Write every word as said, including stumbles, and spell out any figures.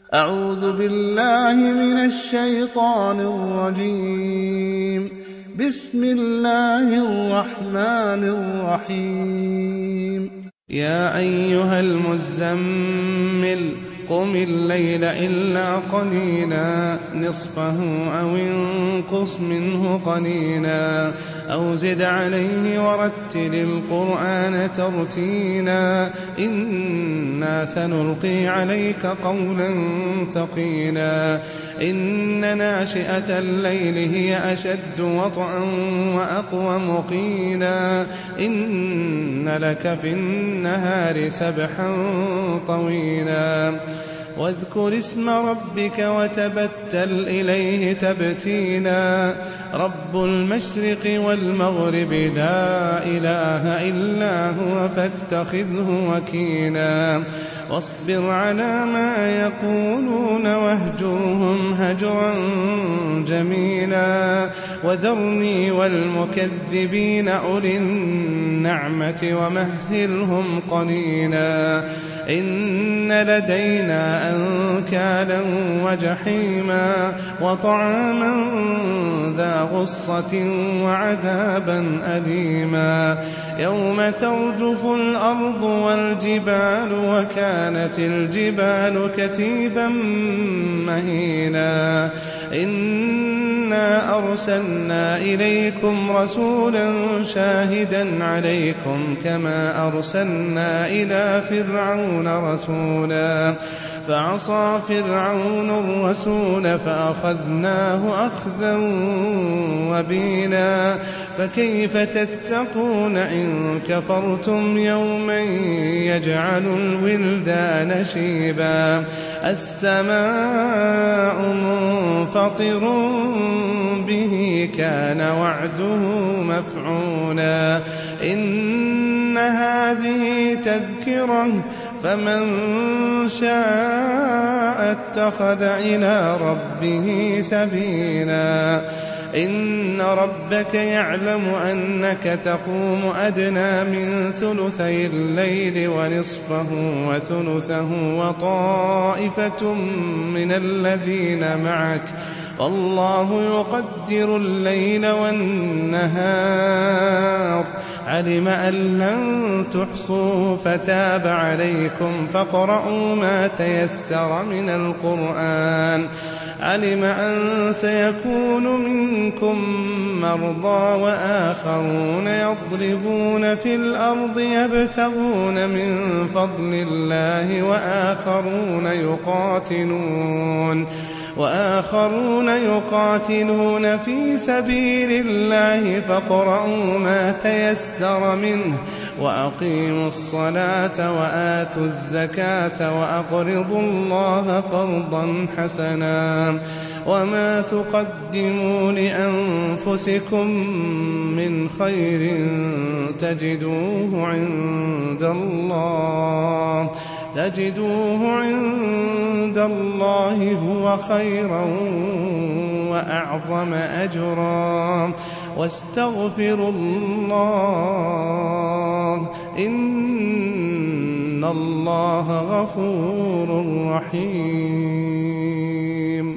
أعوذ بالله من الشيطان الرجيم. بسم الله الرحمن الرحيم. يا أيها المزمل قم الليل إلا قليلا نصفه أو انقص منه قليلا أو زد عليه ورتل القرآن ترتيلا إنا سنلقي عليك قولا ثقيلا إن ناشئة الليل هي أشد وطئا وأقوم قيلا إن لك في النهار سبحا طويلا واذكر اسم ربك وتبتل إليه تبتيلا رب المشرق والمغرب لا إله إلا هو فاتخذه وكيلا واصبر على ما يقولون واهجرهم هجرا جميلا وذرني والمكذبين أولي النعمة ومهلهم قليلا إن لدينا أنكالا وجحيما وطعاما ذا غصة وعذابا أليما يوم ترجف الأرض والجبال وكانت الجبال كثيبا مهيلا إنا أرسلنا إليكم رسولا شاهدا عليكم كما أرسلنا إلى فرعون رسولا فعصى فرعون الرسول فأخذناه أخذا وبيلا فكيف تتقون إن كفرتم يوما يجعل الولدان شيبا السماء منفطر به كان وعده مفعولا إن هذه تذكرة فمن شاء اتخذ إلى ربه سبيلا إن ربك يعلم أنك تقوم أدنى من ثلثي الليل ونصفه وثلثه وطائفة من الذين معك والله يقدر الليل والنهار علم أن لن تحصوا فتاب عليكم فاقرؤوا ما تيسر من القرآن علم أن سيكون منكم مرضى وآخرون يضربون في الأرض يبتغون من فضل الله وآخرون يقاتلون وآخرون يقاتلون في سبيل الله فاقرؤوا ما تيسر منه وأقيموا الصلاة وآتوا الزكاة وأقرضوا الله قرضا حسنا وما تقدموا لأنفسكم من خير تجدوه عند الله تجدوه عند الله هو خيرا وأعظم أجرا واستغفروا الله إن الله غفور رحيم.